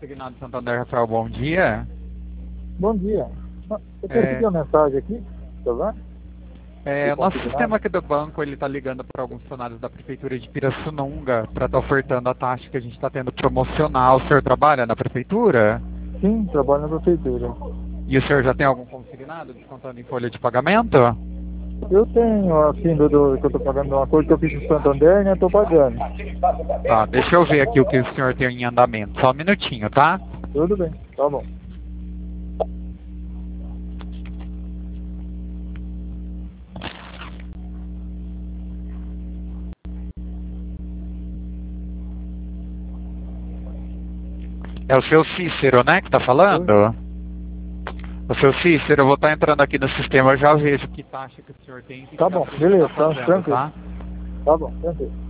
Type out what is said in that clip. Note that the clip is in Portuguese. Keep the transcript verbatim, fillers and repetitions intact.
Consignado Santander, Rafael, bom dia. Bom dia. Eu quero É... pedir uma mensagem aqui, tá vendo? É, o nosso sistema aqui do banco, ele está ligando para alguns funcionários da Prefeitura de Pirassununga para estar tá ofertando a taxa que a gente está tendo promocional. O senhor trabalha na Prefeitura? Sim, trabalho na Prefeitura. E o senhor já tem algum consignado descontando em folha de pagamento? Eu tenho, assim, do, do, que eu estou pagando uma coisa que eu fiz no Santander, né? Estou pagando. Tá, deixa eu ver aqui o que o senhor tem em andamento. Só um minutinho, tá? Tudo bem, tá bom. É o seu Cícero, né, que tá falando? Oi. O seu Cícero, eu vou estar entrando aqui no sistema, eu já vejo que taxa que o senhor tem. Que tá bom, beleza, tá, tranquilo. Tá? Tá bom, tranquilo.